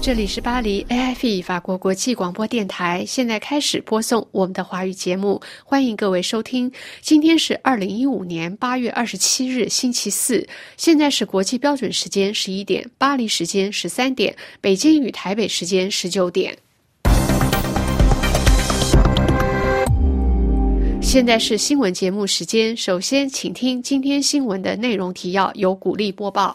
这里是巴黎 AFE 法国国际广播电台，现在开始播送我们的华语节目，欢迎各位收听。今天是2015年8月27日星期四，现在是国际标准时间11点，巴黎时间13点，北京与台北时间19点。现在是新闻节目时间，首先请听今天新闻的内容提要，由古丽播报。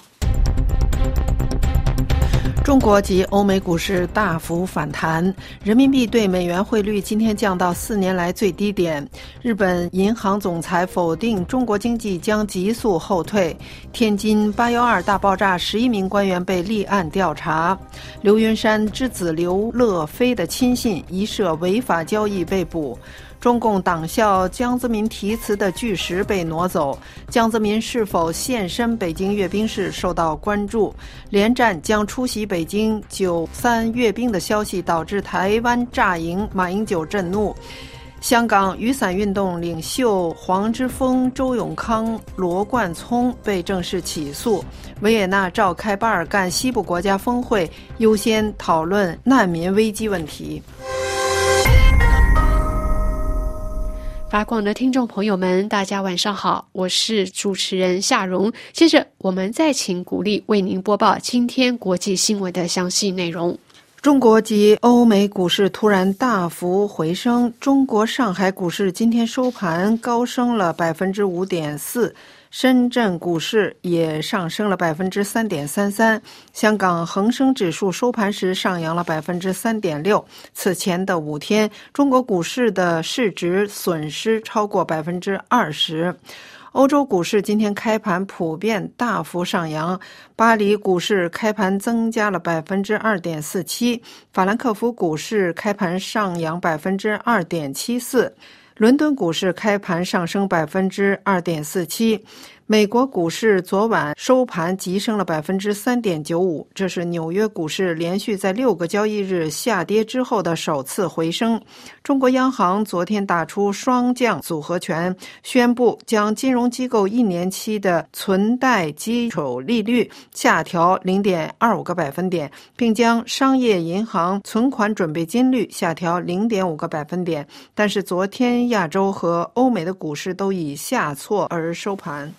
中国及欧美股市大幅反弹，人民币对美元汇率今天降到4年来最低点。日本银行总裁否定中国经济将急速后退。天津812大爆炸，11名官员被立案调查。刘云山之子刘乐飞的亲信疑涉违法交易被捕。中共党校江泽民题词的巨石被挪走，江泽民是否现身北京阅兵式受到关注。连战将出席北京93阅兵的消息导致台湾炸营，马英九震怒。香港雨伞运动领袖黄之锋、周永康、罗冠聪被正式起诉。维也纳召开巴尔干西部国家峰会，优先讨论难民危机问题。 法广的听众朋友们，大家晚上好，我是主持人夏蓉。接着我们再请古丽为您播报今天国际新闻的详细内容。 中国及欧美股市突然大幅回升，中国上海股市今天收盘高升了 5.4%，深圳股市也上升了 3.33%， 香港恒生指数收盘时上扬了 3.6%。 此前的5天，中国股市的市值损失超过 20%。欧洲股市今天开盘普遍大幅上扬，巴黎股市开盘增加了 2.47%， 法兰克福股市开盘上扬 2.74%， 伦敦股市开盘上升 2.47%。美国股市昨晚收盘急升了 3.95%， 这是纽约股市连续在6个交易日下跌之后的首次回升。中国央行昨天打出双降组合拳，宣布将金融机构1年期的存贷基础利率下调 0.25个百分点，并将商业银行存款准备金率下调 0.5个百分点。但是昨天亚洲和欧美的股市都以下挫而收盘。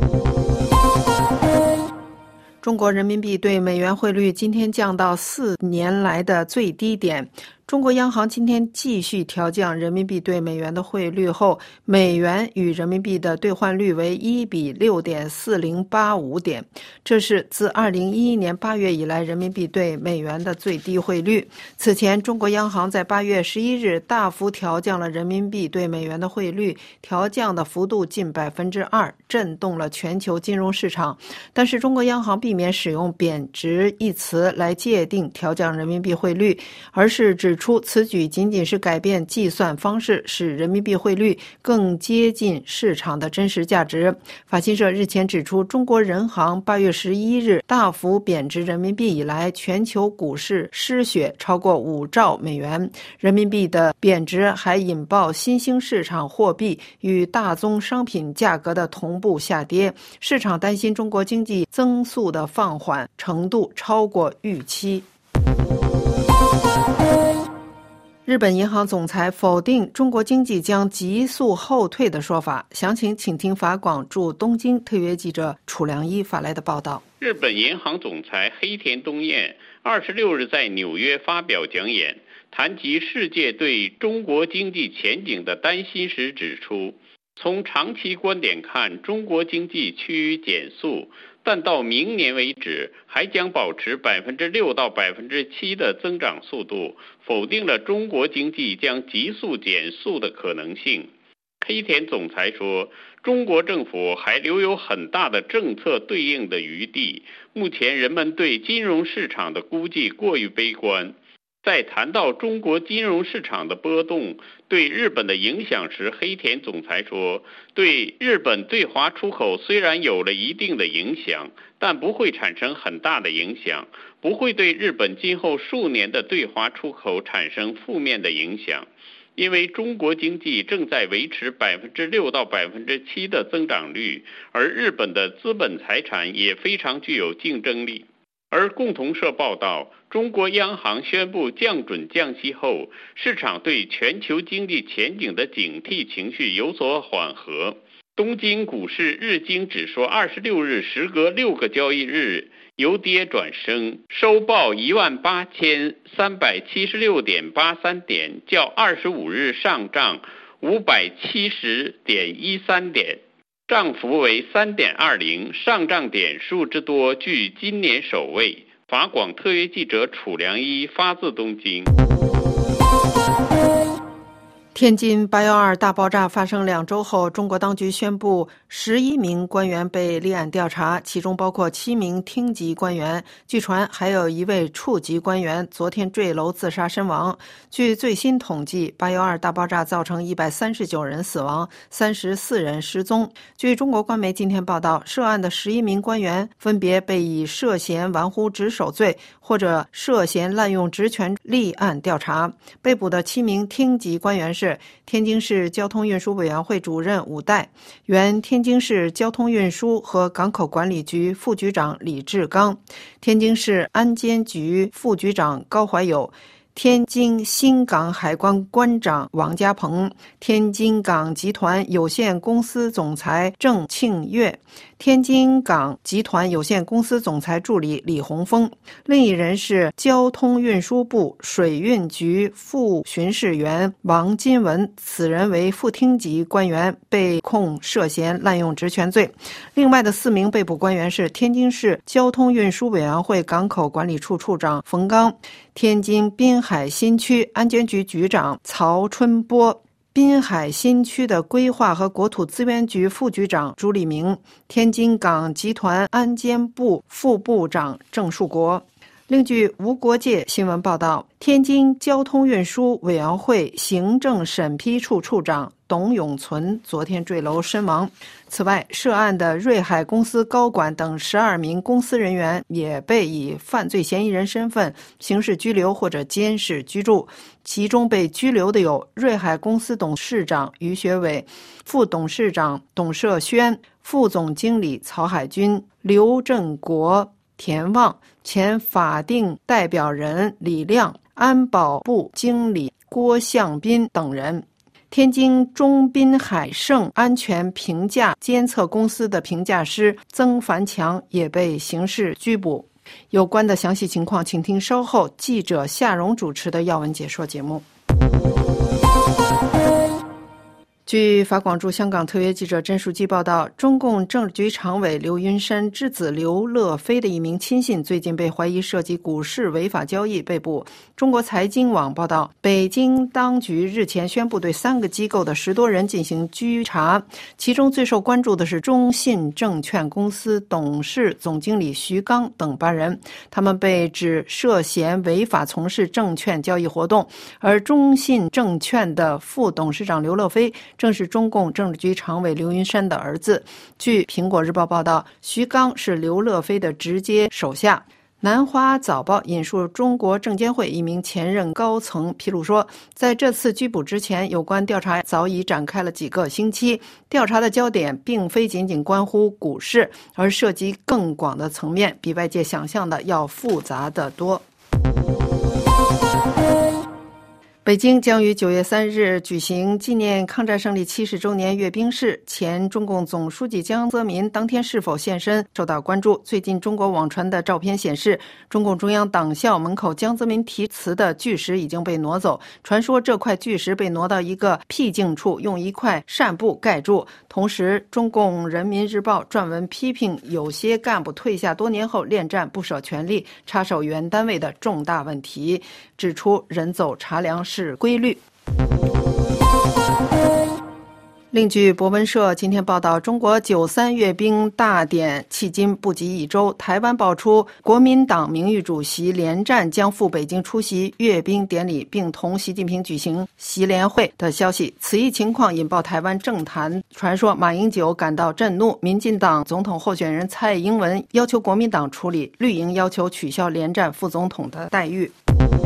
中国人民币对美元汇率今天降到4年来的最低点。中国央行今天继续调降人民币对美元的汇率后，美元与人民币的兑换率为1比 6.4085 点，这是自2011年8月以来人民币对美元的最低汇率。此前，中国央行在8月11日大幅调降了人民币对美元的汇率，调降的幅度近 2%， 震动了全球金融市场。但是中国央行避免使用贬值一词来界定调降人民币汇率，而是指出此举仅仅是改变计算方式，使人民币汇率更接近市场的真实价值。法新社日前指出，中国人行8月11日大幅贬值人民币以来，全球股市失血超过5兆美元。人民币的贬值还引爆新兴市场货币与大宗商品价格的同步下跌，市场担心中国经济增速的放缓程度超过预期。日本银行总裁否定中国经济将急速后退的说法，详情请听法广驻东京特约记者楚良一发来的报道。 日本银行总裁黑田东彦26日在纽约发表讲演，谈及世界对中国经济前景的担心时指出，从长期观点看，中国经济趋于减速，但到明年为止还将保持 6% 到 7% 的增长速度，否定了中国经济将急速减速的可能性。黑田总裁说，中国政府还留有很大的政策对应的余地，目前人们对金融市场的估计过于悲观。在谈到中国金融市场的波动对日本的影响时，黑田总裁说，对日本对华出口虽然有了一定的影响，但不会产生很大的影响，不会对日本今后数年的对华出口产生负面的影响。因为中国经济正在维持 6% 到 7% 的增长率，而日本的资本财产也非常具有竞争力。 而共同社报道，中国央行宣布降准降息后，市场对全球经济前景的警惕情绪有所缓和。东京股市日经指数26日时隔6个交易日由跌转升，收报18376.83点，较25日上涨570.13点，涨幅为 3.20%， 上涨点数之多居今年首位。法广特约记者楚良一发自东京。 天津812大爆炸发生2周后，中国当局宣布11名官员被立案调查，其中包括7名厅级官员，据传还有1位处级官员昨天坠楼自杀身亡。据最新统计，812大爆炸造成139人死亡，34人失踪。据中国官媒今天报道，涉案的11名官员分别被以涉嫌玩忽职守罪或者涉嫌滥用职权立案调查。被捕的7名厅级官员是天津市交通运输委员会主任武代，原天津市交通运输和港口管理局副局长李志刚，天津市安监局副局长高怀友，天津新港海关关长王家鹏，天津港集团有限公司总裁郑庆月，天津港集团有限公司总裁助理李洪峰。另一人是交通运输部水运局副巡视员王金文，此人为副厅级官员，被控涉嫌滥用职权罪。另外的4名被捕官员是天津市交通运输委员会港口管理处处长冯刚，天津滨海新区安监局局长曹春波，滨海新区的规划和国土资源局副局长朱立明，天津港集团安监部副部长郑树国。另据无国界新闻报道，天津交通运输委员会行政审批处处长董永存昨天坠楼身亡。此外，涉案的瑞海公司高管等12名公司人员也被以犯罪嫌疑人身份刑事拘留或者监视居住，其中被拘留的有瑞海公司董事长于学伟、副董事长董社轩、副总经理曹海军、刘振国、田旺，前法定代表人李亮，安保部经理郭向斌等人。天津中滨海盛安全评价监测公司的评价师曾凡强也被刑事拘捕。有关的详细情况，请听稍后记者夏荣主持的要闻解说节目。据法广驻香港特约记者甄淑基报道，中共政治局常委刘云山之子刘乐飞的一名亲信最近被怀疑涉及股市违法交易被捕。中国财经网报道，北京当局日前宣布对3个机构的10多人进行拘查，其中最受关注的是中信证券公司董事总经理徐刚等8人，他们被指涉嫌违法从事证券交易活动。而中信证券的副董事长刘乐飞正是中共政治局常委刘云山的儿子。据苹果日报报道，徐刚是刘乐飞的直接手下。南华早报引述中国证监会一名前任高层披露说，在这次拘捕之前，有关调查早已展开了几个星期，调查的焦点并非仅仅关乎股市，而涉及更广的层面，比外界想象的要复杂得多。北京将于9月3日举行纪念抗战胜利70周年阅兵式，前中共总书记江泽民当天是否现身受到关注。最近中国网传的照片显示，中共中央党校门口江泽民题词的巨石已经被挪走，传说这块巨石被挪到一个僻静处，用一块扇布盖住。同时，中共人民日报撰文批评有些干部退下多年后恋战不舍权力，插手原单位的重大问题，指出人走茶凉是规律。另据博文社今天报道，中国93阅兵大典迄今不及1周，台湾爆出国民党名誉主席连战将赴北京出席阅兵典礼，并同习近平举行习联会的消息。此一情况引爆台湾政坛，传说马英九感到震怒，民进党总统候选人蔡英文要求国民党处理，绿营要求取消连战副总统的待遇。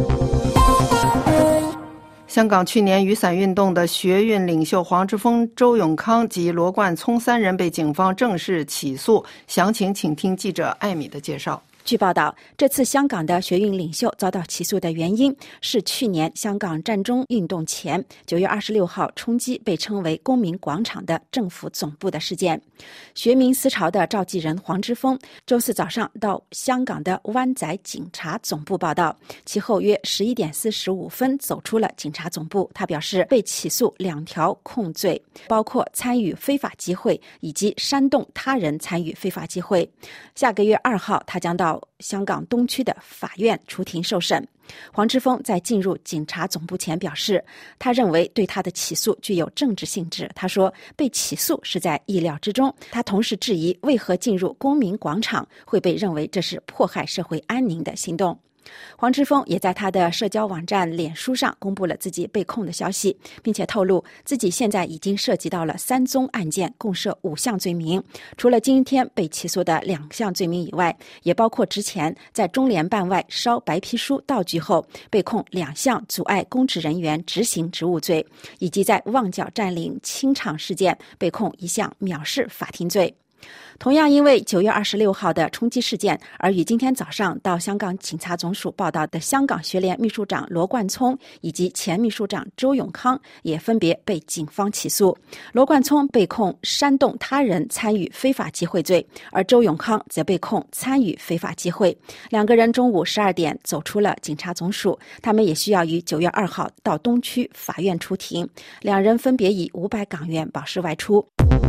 香港去年雨伞运动的学运领袖黄之锋、周永康及罗冠聪3人被警方正式起诉，详情请听记者艾米的介绍。 据报道，这次香港的学运领袖遭到起诉的原因是去年香港占中运动前9月26号冲击被称为公民广场的政府总部的事件。学民思潮的召集人黄之锋周四早上到香港的湾仔警察总部报道，其后约11点45分走出了警察总部。他表示被起诉2条控罪，包括参与非法集会以及煽动他人参与非法集会。下个月2号他将到香港东区的法院出庭受审。黄之锋在进入警察总部前表示，他认为对他的起诉具有政治性质。他说被起诉是在意料之中。他同时质疑为何进入公民广场会被认为这是迫害社会安宁的行动。黄之锋也在他的社交网站脸书上公布了自己被控的消息，并且透露自己现在已经涉及到了3宗案件，共涉5项罪名。除了今天被起诉的2项罪名以外，也包括之前在中联办外烧白皮书道具后被控2项阻碍公职人员执行职务罪，以及在旺角占领清场事件被控1项藐视法庭罪。同样因为9月26号的冲击事件而于今天早上到香港警察总署报道的香港学联秘书长罗冠聪以及前秘书长周永康也分别被警方起诉。罗冠聪被控煽动他人参与非法集会罪，而周永康则被控参与非法集会。2个人中午12点走出了警察总署，他们也需要于9月2号到东区法院出庭，2人分别以500港元保释外出。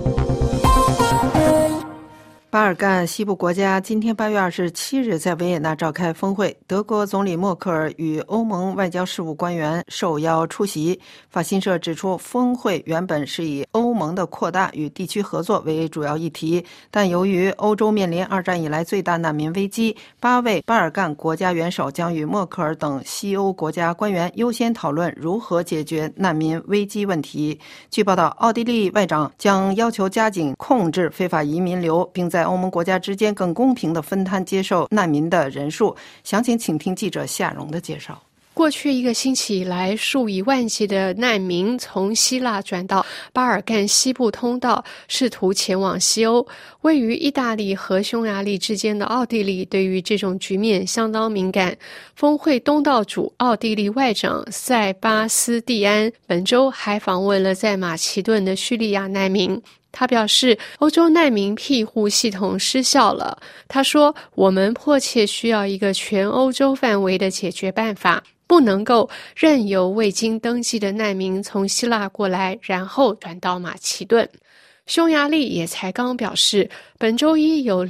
巴尔干西部国家今天8月27日在维也纳召开峰会，德国总理默克尔与欧盟外交事务官员受邀出席。法新社指出，峰会原本是以欧盟的扩大与地区合作为主要议题，但由于欧洲面临2战以来最大难民危机，8位巴尔干国家元首将与默克尔等西欧国家官员优先讨论如何解决难民危机问题。据报道，奥地利外长将要求加紧控制非法移民流，并在欧盟国家之间更公平地分摊接受难民的人数。详情请听记者夏蓉的介绍。 过去1个星期以来，数以万计的难民从希腊转到巴尔干西部通道，试图前往西欧。位于意大利和匈牙利之间的奥地利对于这种局面相当敏感。峰会东道主奥地利外长塞巴斯蒂安本周还访问了在马其顿的叙利亚难民。他表示，欧洲难民庇护系统失效了。他说，我们迫切需要一个全欧洲范围的解决办法，不能够任由未经登记的难民从希腊过来，然后转到马其顿。匈牙利也才刚表示，本周一有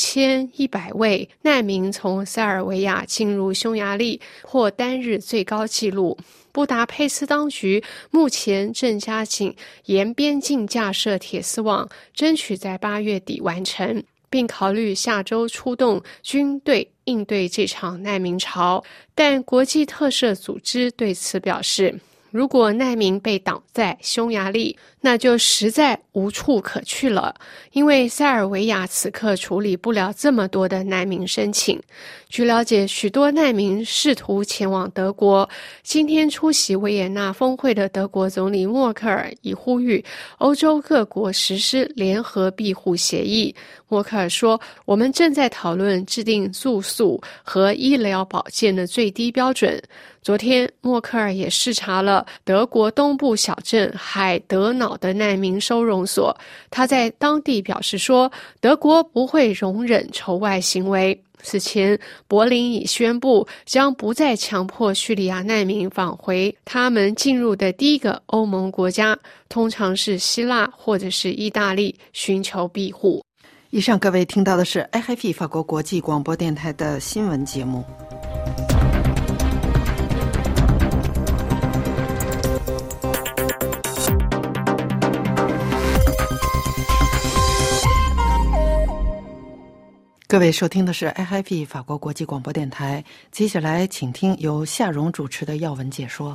2100位难民从塞尔维亚进入匈牙利，破单日最高纪录。布达佩斯当局目前正加紧沿边境架设铁丝网，争取在8月底完成，并考虑下周出动军队应对这场难民潮。但国际特赦组织对此表示，如果难民被挡在匈牙利，那就实在无处可去了，因为塞尔维亚此刻处理不了这么多的难民申请。据了解，许多难民试图前往德国。今天出席维也纳峰会的德国总理默克尔已呼吁欧洲各国实施联合庇护协议。默克尔说，我们正在讨论制定住宿和医疗保健的最低标准。昨天，默克尔也视察了德国东部小镇海德瑙的难民收容所。他在当地表示说，德国不会容忍仇外行为。此前，柏林已宣布将不再强迫叙利亚难民返回他们进入的第一个欧盟国家，通常是希腊或者是意大利，寻求庇护。 以上各位听到的是 RFI 法国国际广播电台的新闻节目。各位收听的是 RFI 法国国际广播电台，接下来请听由夏蓉主持的要闻解说。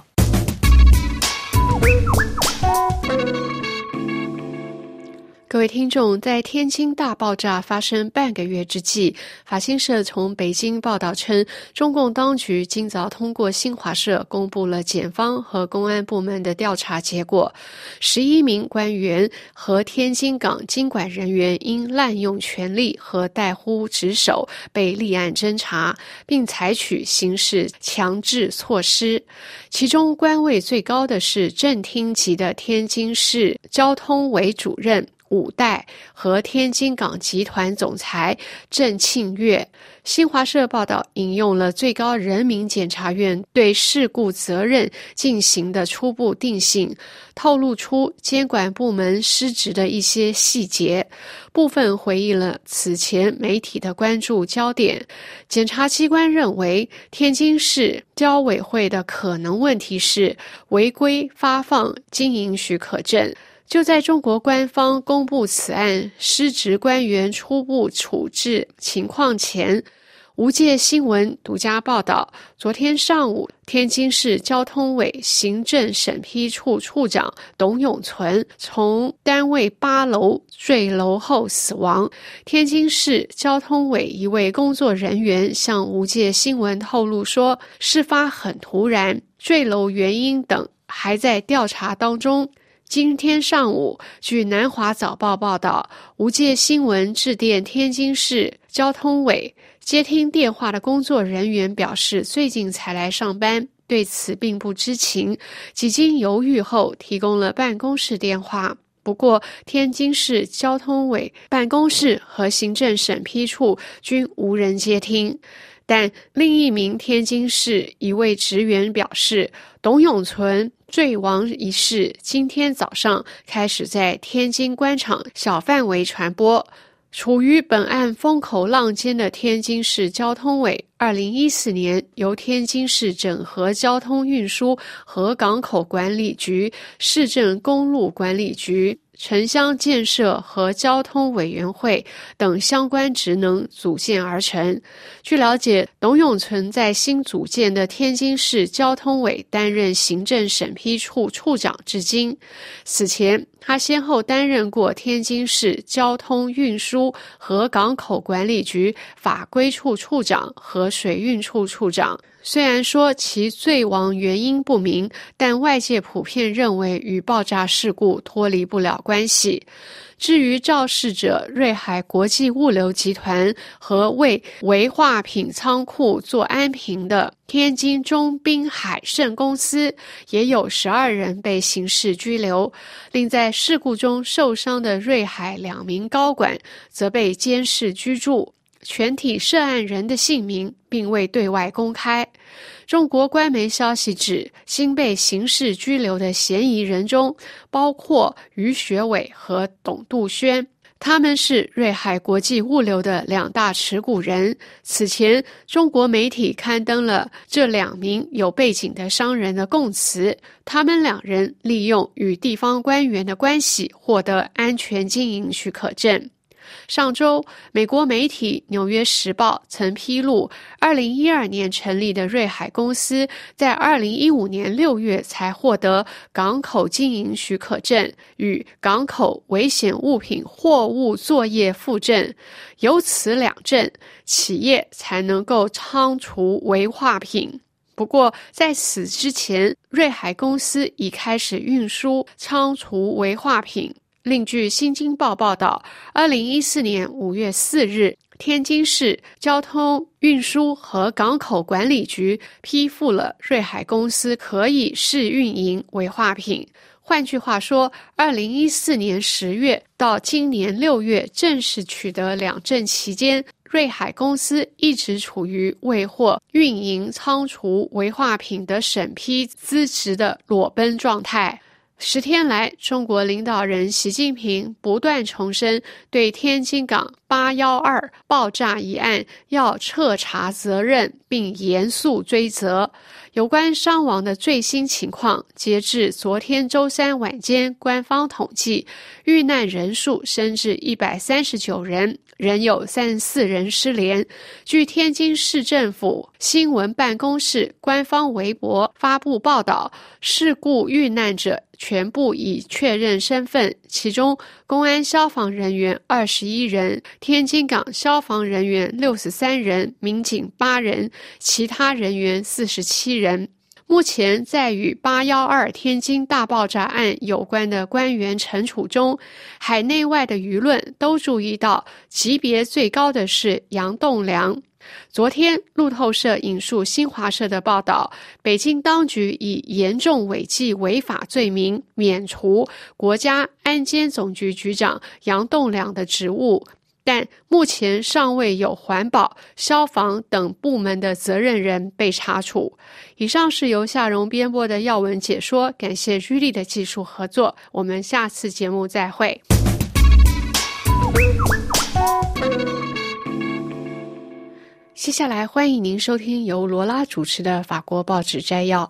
各位听众，在天津大爆炸发生半个月之际，法新社从北京报道称，中共当局今早通过新华社公布了检方和公安部门的调查结果，11名官员和天津港经管人员因滥用权力和怠忽职守被立案侦查，并采取刑事强制措施。其中官位最高的是正厅级的天津市交通委主任伍代和天津港集团总裁郑庆月。新华社报道引用了最高人民检察院对事故责任进行的初步定性，透露出监管部门失职的一些细节，部分回忆了此前媒体的关注焦点。检察机关认为，天津市交委会的可能问题是违规发放经营许可证。就在中国官方公布此案失职官员初步处置情况前，无界新闻独家报道，昨天上午，天津市交通委行政审批处处长董永存从单位8楼坠楼后死亡。天津市交通委一位工作人员向无界新闻透露说，事发很突然，坠楼原因等还在调查当中。今天上午，据南华早报报道，无界新闻致电天津市交通委，接听电话的工作人员表示，最近才来上班，对此并不知情，几经犹豫后提供了办公室电话。不过，天津市交通委办公室和行政审批处均无人接听。但另一名天津市一位职员表示，董永存坠亡一事今天早上开始在天津官场小范围传播。处于本案风口浪尖的天津市交通委2014年由天津市整合交通运输和港口管理局、市政公路管理局、城乡建设和交通委员会等相关职能组建而成。据了解，董永存在新组建的天津市交通委担任行政审批处处长至今。此前，他先后担任过天津市交通运输和港口管理局法规处处长和水运处处长。虽然说其坠亡原因不明，但外界普遍认为与爆炸事故脱离不了关系。至于肇事者瑞海国际物流集团和为危化品仓库做安平的天津中滨海盛公司，也有12人被刑事拘留。另在事故中受伤的瑞海2名高管则被监视居住，全体涉案人的姓名并未对外公开。中国官媒消息指，新被刑事拘留的嫌疑人中包括于学伟和董杜轩，他们是瑞海国际物流的2大持股人。此前，中国媒体刊登了这2名有背景的商人的供词，他们2人利用与地方官员的关系获得安全经营许可证。上周，美国媒体《纽约时报》曾披露，2012年成立的瑞海公司在2015年6月才获得港口经营许可证与港口危险物品货物作业附证，有此2证，企业才能够仓储危化品。不过，在此之前，瑞海公司已开始运输仓储危化品。另据《新京报》报道，2014年5月4日，天津市交通运输和港口管理局批复了瑞海公司可以试运营危化品。换句话说，2014年10月到今年6月正式取得2证期间，瑞海公司一直处于未获运营仓储危化品的审批资质的裸奔状态。10天来，中国领导人习近平不断重申对天津港812爆炸一案要彻查责任并严肃追责。有关伤亡的最新情况，截至昨天周三晚间官方统计，遇难人数升至139人，仍有34人失联。据天津市政府新闻办公室官方微博发布报道，事故遇难者全部已确认身份，其中公安消防人员21人，天津港消防人员63人，民警8人，其他人员47人。目前在与812天津大爆炸案有关的官员惩处中，海内外的舆论都注意到级别最高的是杨栋梁。昨天路透社引述新华社的报道，北京当局以严重违纪违法罪名免除国家安监总局局长杨栋梁的职务，但目前尚未有环保、消防等部门的责任人被查处。以上是由夏蓉编播的要闻解说，感谢居力的技术合作，我们下次节目再会。接下来欢迎您收听由罗拉主持的法国报纸摘要。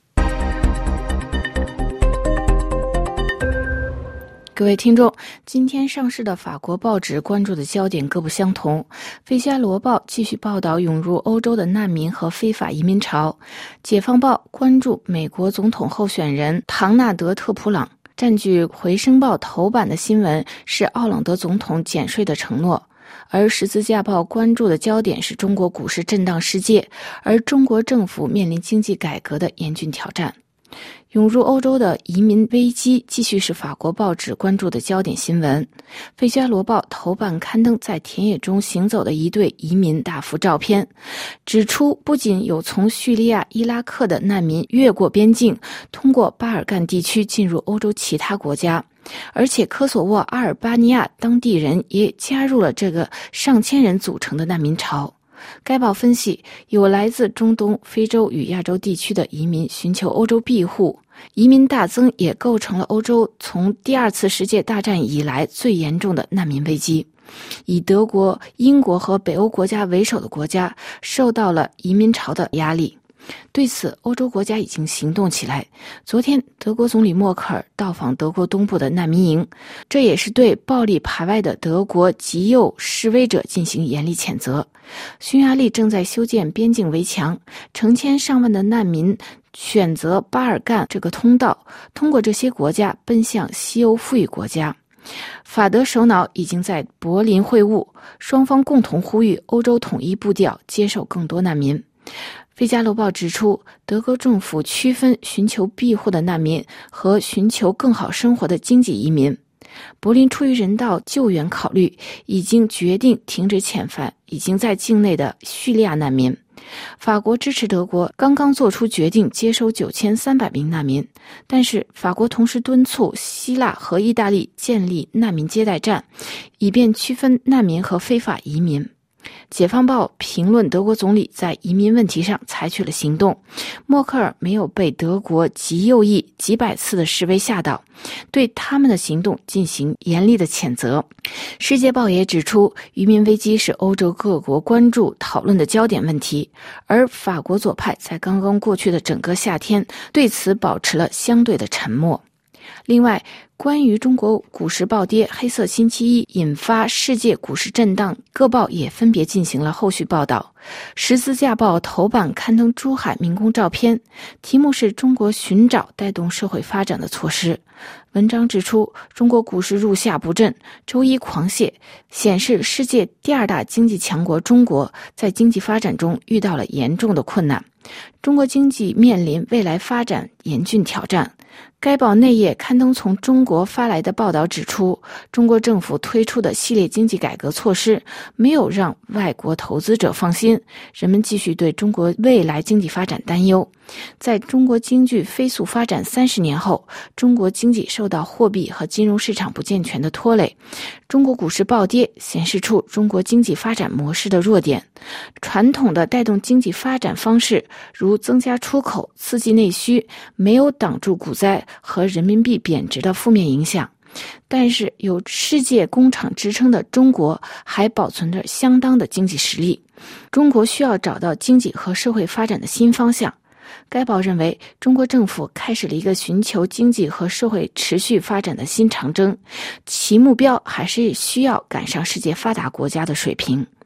各位听众，今天上市的法国报纸关注的焦点各不相同。《费加罗报》继续报道涌入欧洲的难民和非法移民潮，《解放报》关注美国总统候选人唐纳德·特普朗，占据《回声报》头版的新闻是奥朗德总统减税的承诺。而《十字架报》关注的焦点是中国股市震荡世界，而中国政府面临经济改革的严峻挑战。涌入欧洲的移民危机继续是法国报纸关注的焦点新闻。《费加罗报》头版刊登在田野中行走的一对移民大幅照片，指出不仅有从叙利亚、伊拉克的难民越过边境，通过巴尔干地区进入欧洲其他国家，而且科索沃、阿尔巴尼亚当地人也加入了这个上千人组成的难民潮。该报分析，有来自中东、非洲与亚洲地区的移民寻求欧洲庇护，移民大增也构成了欧洲从第二次世界大战以来最严重的难民危机。以德国、英国和北欧国家为首的国家受到了移民潮的压力。对此，欧洲国家已经行动起来。昨天，德国总理默克尔到访德国东部的难民营，这也是对暴力排外的德国极右示威者进行严厉谴责。匈牙利正在修建边境围墙，成千上万的难民选择巴尔干这个通道，通过这些国家奔向西欧富裕国家。法德首脑已经在柏林会晤，双方共同呼吁欧洲统一步调，接受更多难民。费加罗报指出，德国政府区分寻求庇护的难民和寻求更好生活的经济移民。柏林出于人道救援考虑，已经决定停止遣返已经在境内的叙利亚难民。法国支持德国刚刚做出决定接收9300名难民，但是法国同时敦促希腊和意大利建立难民接待站，以便区分难民和非法移民。解放报评论德国总理在移民问题上采取了行动，默克尔没有被德国极右翼几百次的示威吓倒，对他们的行动进行严厉的谴责。世界报也指出，移民危机是欧洲各国关注讨论的焦点问题，而法国左派在刚刚过去的整个夏天对此保持了相对的沉默。另外，关于中国股市暴跌、黑色星期一引发世界股市震荡，各报也分别进行了后续报道。十字架报头版刊登珠海民工照片，题目是中国寻找带动社会发展的措施。文章指出，中国股市入夏不振，周一狂泻，显示世界第二大经济强国中国在经济发展中遇到了严重的困难，中国经济面临未来发展严峻挑战。该报内页刊登从中国发来的报道指出，中国政府推出的系列经济改革措施没有让外国投资者放心，人们继续对中国未来经济发展担忧。在中国经济飞速发展30年后，中国经济受到货币和金融市场不健全的拖累，中国股市暴跌显示出中国经济发展模式的弱点。传统的带动经济发展方式，如增加出口、刺激内需，没有挡住股灾和人民币贬值的负面影响。但是有世界工厂支撑的中国还保存着相当的经济实力，中国需要找到经济和社会发展的新方向。该报认为，中国政府开始了一个寻求经济和社会持续发展的新长征，其目标还是需要赶上世界发达国家的水平。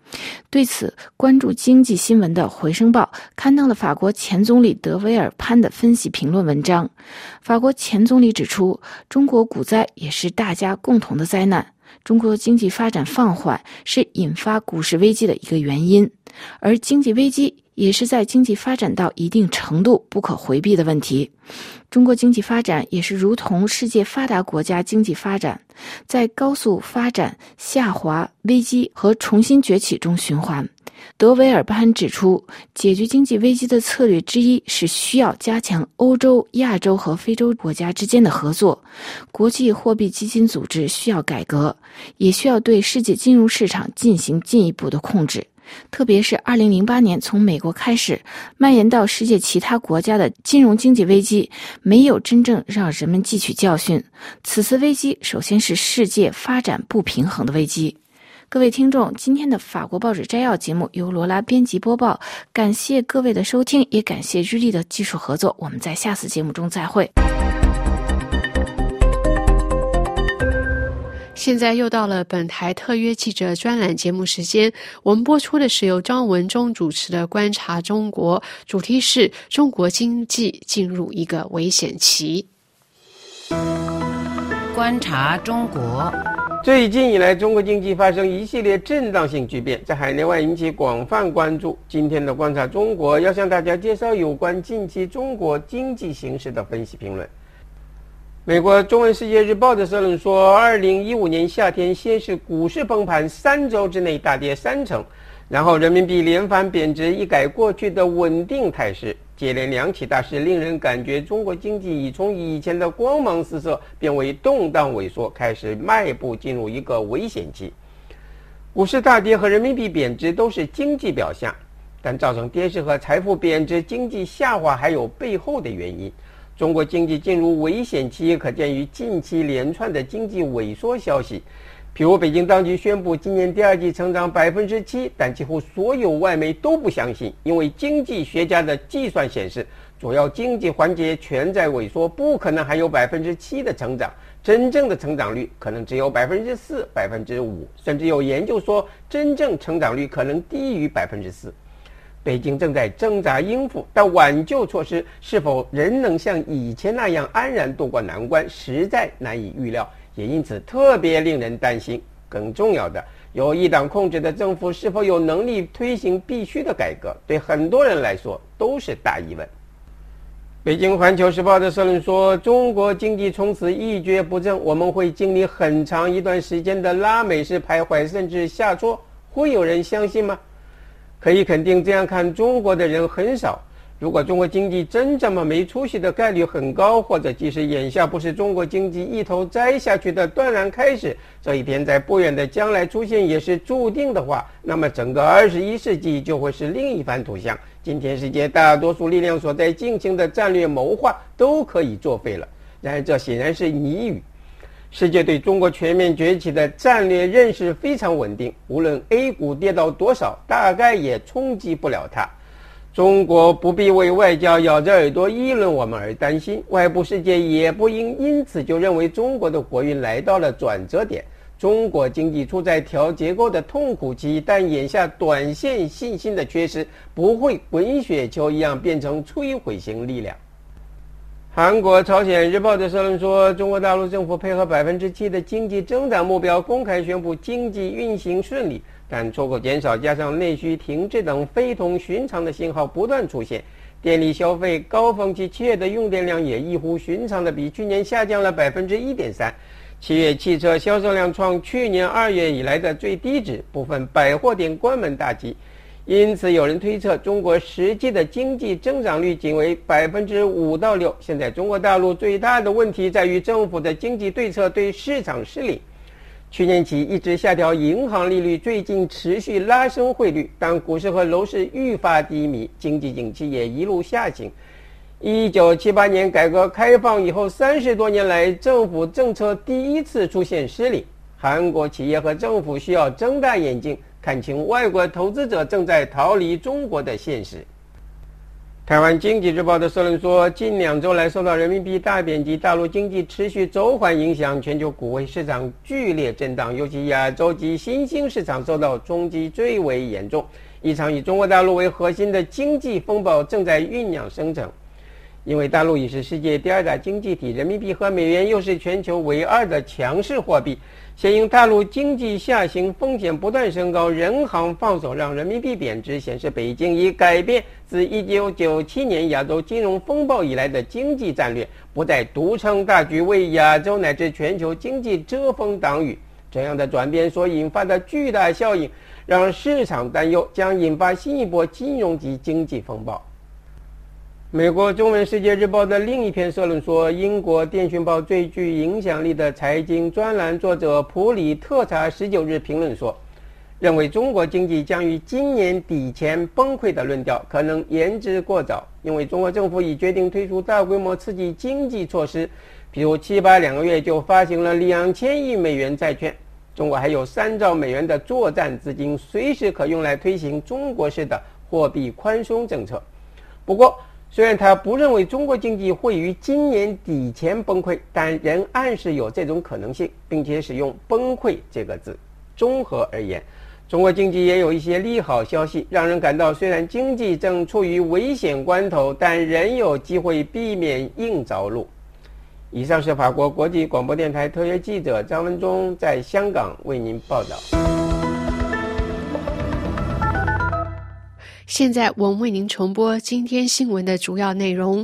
对此，关注经济新闻的《回声报》刊登了法国前总理德维尔潘的分析评论文章。法国前总理指出，中国股灾也是大家共同的灾难。中国经济发展放缓是引发股市危机的一个原因，而经济危机也是在经济发展到一定程度不可回避的问题。中国经济发展也是如同世界发达国家经济发展，在高速发展、下滑、危机和重新崛起中循环。德维尔潘指出，解决经济危机的策略之一是需要加强欧洲、亚洲和非洲国家之间的合作，国际货币基金组织需要改革，也需要对世界金融市场进行进一步的控制。特别是2008年从美国开始蔓延到世界其他国家的金融经济危机，没有真正让人们汲取教训。此次危机首先是世界发展不平衡的危机。各位听众，今天的法国报纸摘要节目由罗拉编辑播报，感谢各位的收听，也感谢日历的技术合作。我们在下次节目中再会。 现在又到了本台特约记者专栏节目时间，我们播出的是由张文忠主持的《观察中国》，主题是中国经济进入一个危险期。 观察中国。 最近以来，中国经济发生一系列震荡性巨变，在海内外引起广泛关注。今天的观察中国要向大家介绍有关近期中国经济形势的分析评论。美国中文世界日报的社论说，2015年夏天先是股市崩盘，3周之内大跌30%，然后人民币连番贬值，一改过去的稳定态势。接连两起大事令人感觉中国经济已从以前的光芒四射变为动荡萎缩，开始迈步进入一个危险期。股市大跌和人民币贬值都是经济表象，但造成跌势和财富贬值、经济下滑还有背后的原因。中国经济进入危险期可见于近期连串的经济萎缩消息，譬如北京当局宣布今年第二季成长 7%， 但几乎所有外媒都不相信，因为经济学家的计算显示，主要经济环节全在萎缩，不可能还有 7% 的成长，真正的成长率可能只有 4%、5%， 甚至有研究说真正成长率可能低于 4%。北京正在挣扎应付，但挽救措施是否仍能像以前那样安然渡过难关，实在难以预料，也因此特别令人担心。更重要的，由一党控制的政府是否有能力推行必须的改革，对很多人来说都是大疑问。北京环球时报的社论说，中国经济从此一蹶不振，我们会经历很长一段时间的拉美式徘徊甚至下挫，会有人相信吗？可以肯定，这样看中国的人很少。如果中国经济真这么没出息的概率很高，或者即使眼下不是中国经济一头栽下去的断然开始，这一天在不远的将来出现也是注定的话，那么整个21世纪就会是另一番图像。今天世界大多数力量所在进行的战略谋划都可以作废了。然而这显然是拟语。世界对中国全面崛起的战略认识非常稳定，无论 A 股跌到多少，大概也冲击不了它。中国不必为外交咬着耳朵议论我们而担心，外部世界也不应因此就认为中国的国运来到了转折点。中国经济处在调结构的痛苦期，但眼下短线信心的缺失不会滚雪球一样变成摧毁型力量。韩国朝鲜日报的社论说，中国大陆政府配合 7% 的经济增长目标，公开宣布经济运行顺利，但出口减少加上内需停滞等非同寻常的信号不断出现。电力消费高峰期7月的用电量也异乎寻常的比去年下降了 1.3%。7月汽车销售量创去年2月以来的最低值，部分百货店关门大吉。因此有人推测，中国实际的经济增长率仅为 5%到6%。现在中国大陆最大的问题在于政府的经济对策对市场失灵。去年起一直下调银行利率，最近持续拉升汇率，但股市和楼市愈发低迷，经济景气也一路下行。1978年改革开放以后30多年来，政府政策第一次出现失灵。韩国企业和政府需要睁大眼睛，看清外国投资者正在逃离中国的现实。 台湾经济日报的社论说，近2周来受到人民币大贬及大陆经济持续走缓影响，全球股汇市场剧烈震荡，尤其亚洲及新兴市场受到冲击最为严重。一场以中国大陆为核心的经济风暴正在酝酿生成。因为大陆已是世界第2大经济体，人民币和美元又是全球唯2的强势货币，现因大陆经济下行风险不断升高，人行放手让人民币贬值，显示北京已改变自1997年亚洲金融风暴以来的经济战略，不再独撑大局，为亚洲乃至全球经济遮风挡雨。这样的转变所引发的巨大效应，让市场担忧将引发新一波金融及经济风暴。美国中文世界日报的另一篇社论说，英国电讯报最具影响力的财经专栏作者普里特查19日评论说，认为中国经济将于今年底前崩溃的论调可能言之过早，因为中国政府已决定推出大规模刺激经济措施，譬如7、8、2个月就发行了2000亿美元债券，中国还有3兆美元的作战资金，随时可用来推行中国式的货币宽松政策。不过虽然他不认为中国经济会于今年底前崩溃，但仍暗示有这种可能性，并且使用崩溃这个字。综合而言，中国经济也有一些利好消息，让人感到虽然经济正处于危险关头，但仍有机会避免硬着陆。以上是法国国际广播电台特约记者张文忠在香港为您报道。 现在我们为您重播今天新闻的主要内容。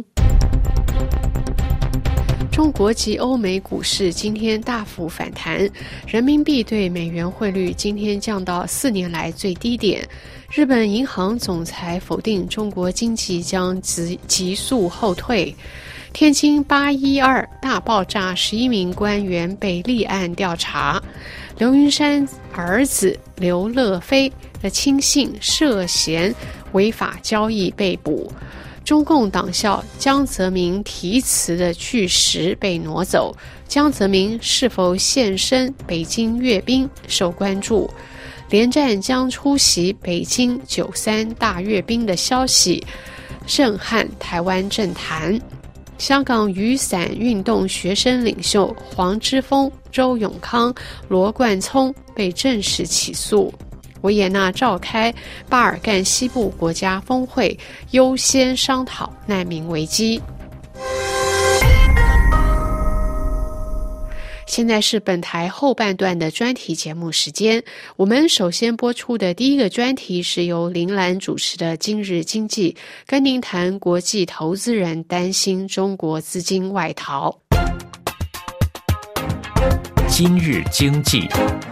中国及欧美股市今天大幅反弹，人民币对美元汇率今天降到4年来最低点。日本银行总裁否定中国经济将急速后退。天津812大爆炸，11名官员被立案调查。刘云山儿子刘乐飞的亲信涉嫌违法交易被捕。中共党校江泽民题词的巨石被挪走，江泽民是否现身北京阅兵受关注。连战将出席北京93大阅兵的消息震撼台湾政坛。香港雨伞运动学生领袖黄之锋、周永康、罗冠聪被正式起诉。维也纳召开巴尔干西部国家峰会，优先商讨难民危机。现在是本台后半段的专题节目时间，我们首先播出的第一个专题是由林兰主持的今日经济，跟您谈国际投资人担心中国资金外逃。 今日经济。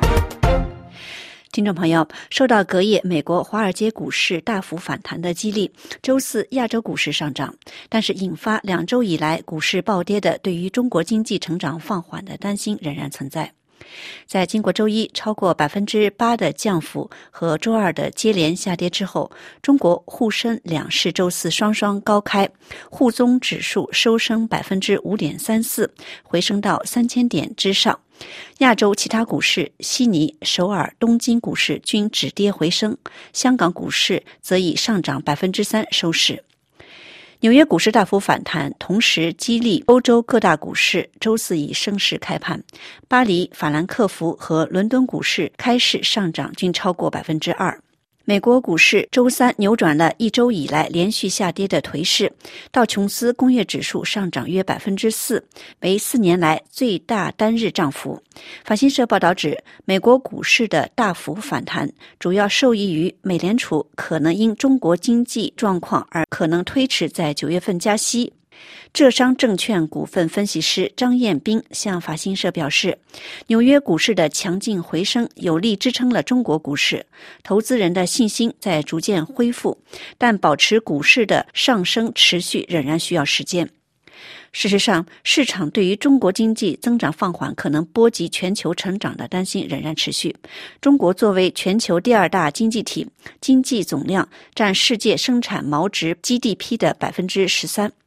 听众朋友，受到隔夜美国华尔街股市大幅反弹的激励，周四亚洲股市上涨，但是引发2周以来股市暴跌的对于中国经济成长放缓的担心仍然存在。在经过周一超过 8% 的降幅和周二的接连下跌之后，中国沪深两市周四双双高开，沪综指数收升 5.34%， 回升到3000点之上。亚洲其他股市，悉尼、首尔、东京股市均止跌回升，香港股市则以上涨 3% 收市。纽约股市大幅反弹，同时激励欧洲各大股市周四以升势开盘。巴黎、法兰克福和伦敦股市开市上涨均超过 2%。美国股市周三扭转了1周以来连续下跌的颓势，道琼斯工业指数上涨约 4%， 为4年来最大单日涨幅。法新社报道指，美国股市的大幅反弹主要受益于美联储可能因中国经济状况而可能推迟在9月份加息。浙商证券股份分析师张彦斌向法新社表示，纽约股市的强劲回升有力支撑了中国股市，投资人的信心在逐渐恢复，但保持股市的上升持续仍然需要时间。事实上，市场对于中国经济增长放缓可能波及全球成长的担心仍然持续。中国作为全球第2大经济体，经济总量占世界生产毛值 GDP 的 13%。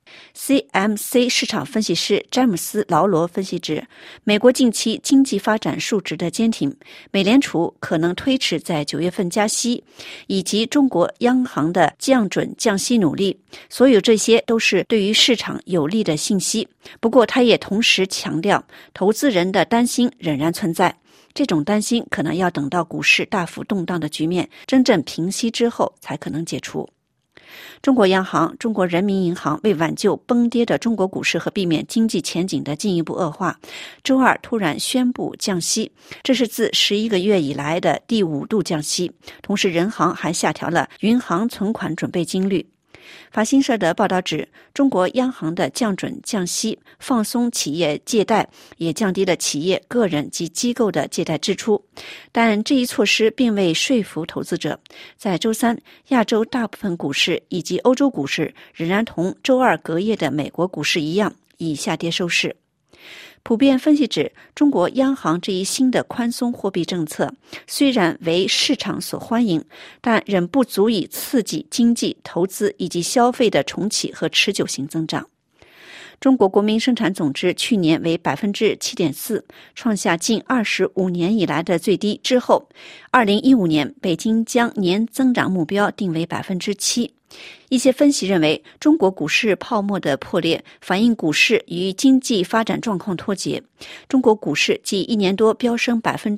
CMC 市场分析师詹姆斯·劳罗分析指，美国近期经济发展数值的坚挺，美联储可能推迟在9月份加息，以及中国央行的降准降息努力，所有这些都是对于市场有利的信息。不过他也同时强调，投资人的担心仍然存在，这种担心可能要等到股市大幅动荡的局面真正平息之后才可能解除。中国央行、中国人民银行为挽救崩跌的中国股市和避免经济前景的进一步恶化，周二突然宣布降息，这是自11个月以来的第5度降息。同时，人行还下调了银行存款准备金率。法新社的报道指，中国央行的降准降息放松企业借贷，也降低了企业、个人及机构的借贷支出。但这一措施并未说服投资者。在周三，亚洲大部分股市以及欧洲股市仍然同周二隔夜的美国股市一样，以下跌收市。普遍分析指，中国央行这一新的宽松货币政策虽然为市场所欢迎，但仍不足以刺激经济、投资以及消费的重启和持久性增长。中国国民生产总值去年为 7.4%， 创下近25年以来的最低。之后2015年北京将年增长目标定为 7%。一些分析认为，中国股市泡沫的破裂反映股市与经济发展状况脱节。中国股市继1年多飙升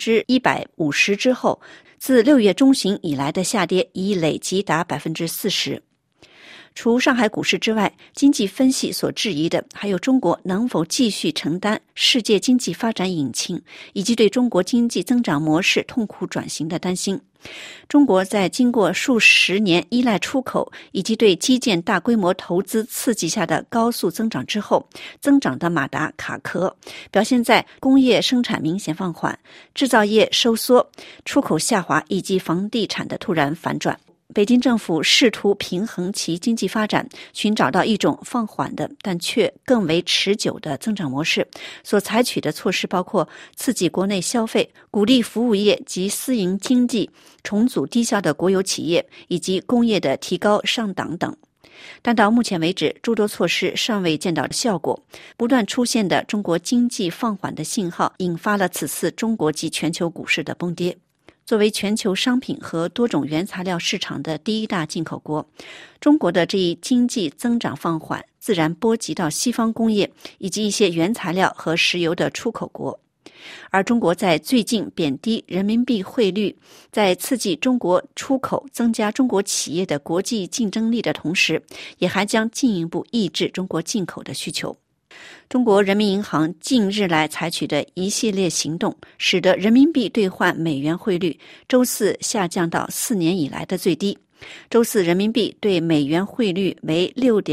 150% 之后，自6月中旬以来的下跌已累计达 40%。除上海股市之外，经济分析所质疑的还有中国能否继续承担世界经济发展引擎，以及对中国经济增长模式痛苦转型的担心。中国在经过数十年依赖出口以及对基建大规模投资刺激下的高速增长之后，增长的马达卡壳，表现在工业生产明显放缓、制造业收缩、出口下滑以及房地产的突然反转。北京政府试图平衡其经济发展，寻找到一种放缓的但却更为持久的增长模式。所采取的措施包括刺激国内消费、鼓励服务业及私营经济、重组低效的国有企业以及工业的提高上档等。但到目前为止，诸多措施尚未见到效果。不断出现的中国经济放缓的信号，引发了此次中国及全球股市的崩跌。作为全球商品和多种原材料市场的第一大进口国，中国的这一经济增长放缓自然波及到西方工业以及一些原材料和石油的出口国。而中国在最近贬低人民币汇率，在刺激中国出口、增加中国企业的国际竞争力的同时，也还将进一步抑制中国进口的需求。中国人民银行近日来采取的一系列行动，使得人民币兑换美元汇率周四下降到4年以来的最低。周四人民币对美元汇率为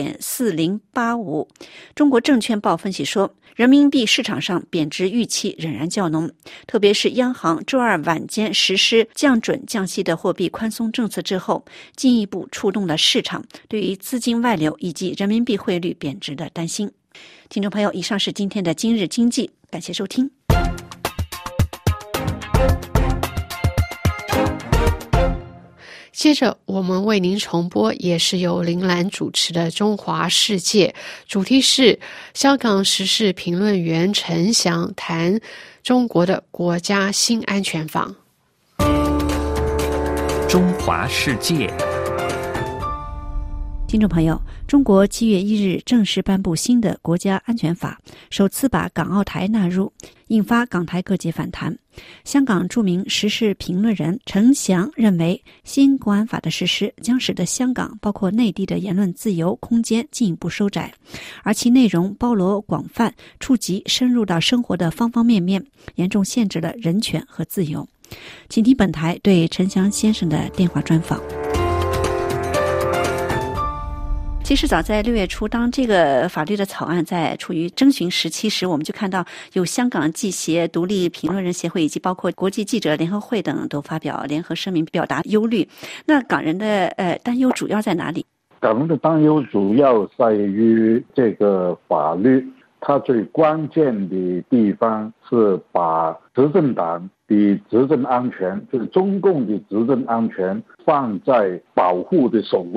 6.4085。 中国证券报分析说，人民币市场上贬值预期仍然较浓，特别是央行周二晚间实施降准降息的货币宽松政策之后，进一步触动了市场对于资金外流以及人民币汇率贬值的担心。听众朋友，以上是今天的今日经济，感谢收听。 接着我们为您重播也是由林兰主持的《中华世界》，主题是香港时事评论员陈翔谈中国的国家新安全法。 中华世界。 听众朋友，中国7月1日正式颁布新的国家安全法，首次把港澳台纳入，引发港台各界反弹。香港著名时事评论人陈翔认为，新国安法的实施将使得香港包括内地的言论自由空间进一步收窄，而其内容包罗广泛，触及深入到生活的方方面面，严重限制了人权和自由。请听本台对陈翔先生的电话专访。其实早在6月初，当这个法律的草案在处于征询时期时，我们就看到有香港记协、独立评论人协会以及包括国际记者联合会等都发表联合声明，表达忧虑。那港人的担忧主要在哪里？ 港人的担忧主要在于这个法律，它最关键的地方是把执政党的执政安全，就是中共的执政安全放在保护的首位，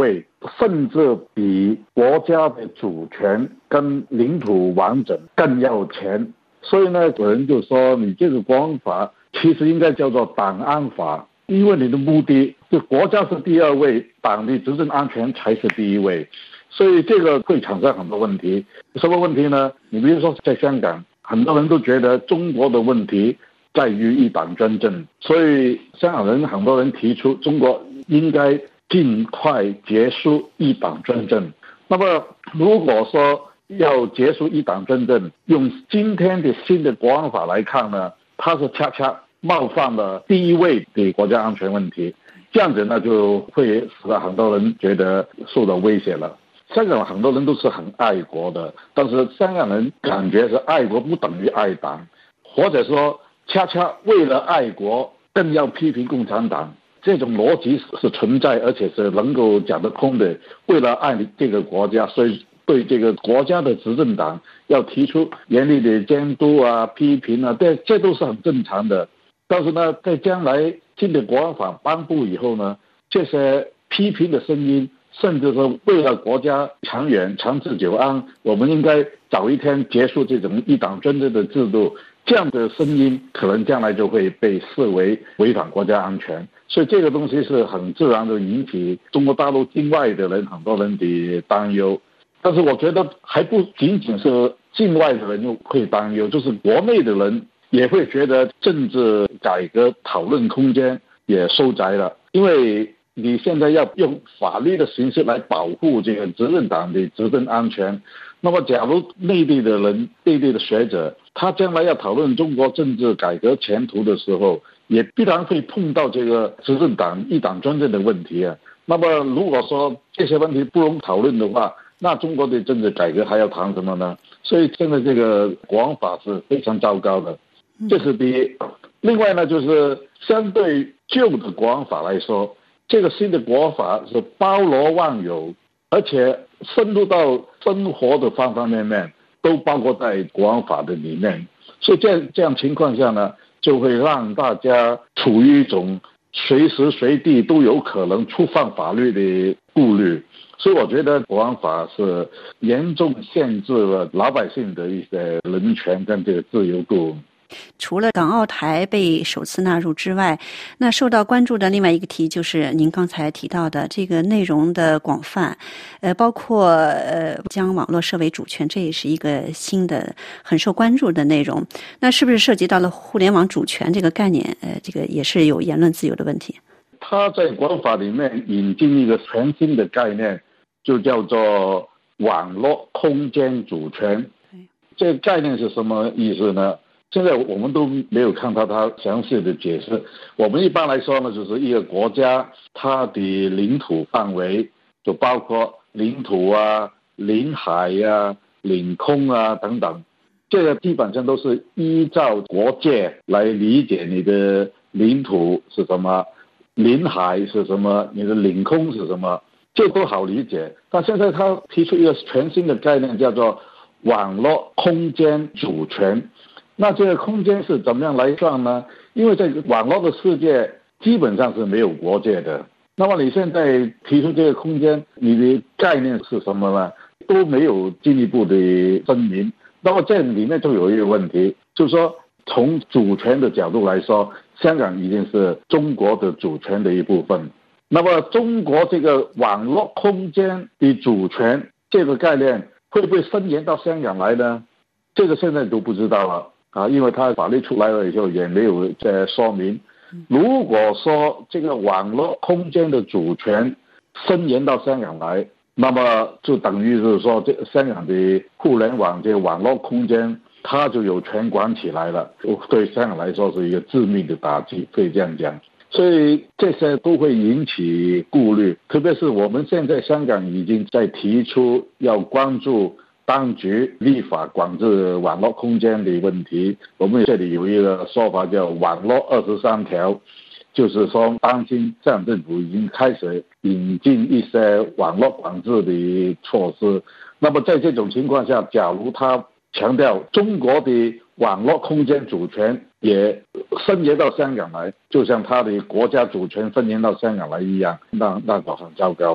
甚至比国家的主权跟领土完整更要前。所以呢，有人就说你这个国安法其实应该叫做党安法，因为你的目的就国家是第二位，党的执政安全才是第一位，所以这个会产生很多问题。什么问题呢？你比如说在香港，很多人都觉得中国的问题在于一党专政，所以香港人很多人提出中国应该尽快结束一党专政。那么如果说要结束一党专政，用今天的新的国安法来看呢，它是恰恰冒犯了第一位的国家安全问题，这样子呢就会使得很多人觉得受到威胁了。香港很多人都是很爱国的，但是香港人感觉是爱国不等于爱党，或者说恰恰为了爱国更要批评共产党，这种逻辑是存在，而且是能够讲得通的。为了爱这个国家，所以对这个国家的执政党要提出严厉的监督啊、批评啊，这都是很正常的。但是呢，在将来新的国安法颁布以后呢，这些批评的声音，甚至说为了国家长远长治久安，我们应该早一天结束这种一党专政的制度，这样的声音可能将来就会被视为违反国家安全。所以这个东西是很自然的引起中国大陆境外的人很多人的担忧。但是我觉得还不仅仅是境外的人会担忧，就是国内的人也会觉得政治改革讨论空间也收窄了，因为你现在要用法律的形式来保护这个执政党的执政安全，那么假如内地的人、内地的学者，他将来要讨论中国政治改革前途的时候，也必然会碰到这个执政党一党专政的问题啊。那么如果说这些问题不容讨论的话，那中国的政治改革还要谈什么呢？所以现在这个国安法是非常糟糕的，这是第一。另外呢，就是相对旧的国安法来说，这个新的国安法是包罗万有，而且深入到生活的方方面面，都包括在国安法的里面。所以这样情况下呢，就会让大家处于一种随时随地都有可能触犯法律的顾虑。所以我觉得国安法是严重限制了老百姓的一些人权跟这个自由度。 除了港澳台被首次纳入之外，那受到关注的另外一个题就是您刚才提到的这个内容的广泛，包括将网络设为主权，这也是一个新的很受关注的内容。那是不是涉及到了互联网主权这个概念？这个也是有言论自由的问题。 他在国安法里面引进一个全新的概念，就叫做网络空间主权。这个概念是什么意思呢？现在我们都没有看到它详细的解释。我们一般来说呢，就是一个国家它的领土范围就包括领土啊、领海啊、领空啊等等，这个基本上都是依照国界来理解你的领土是什么，领海是什么，你的领空是什么，这都好理解。但现在他提出一个全新的概念，叫做网络空间主权。那这个空间是怎么样来算呢？因为在网络的世界基本上是没有国界的，那么你现在提出这个空间，你的概念是什么呢？都没有进一步的声明。那么这里面就有一个问题，就是说从主权的角度来说，香港已经是中国的主权的一部分。那么中国这个网络空间的主权这个概念会不会伸延到香港来呢？这个现在都不知道了啊，因为它法律出来了以后也没有说明。如果说这个网络空间的主权伸延到香港来，那么就等于是说这香港的互联网这个网络空间它就有权管起来了，对香港来说是一个致命的打击，可以这样讲。所以这些都会引起顾虑，特别是我们现在香港已经在提出要关注当局立法管制网络空间的问题。我们这里有一个说法叫网络23条，就是说当今香港政府已经开始引进一些网络管制的措施。那么在这种情况下，假如他强调中国的网络空间主权也伸延到香港来，就像他的国家主权伸延到香港来一样，那就很糟糕了。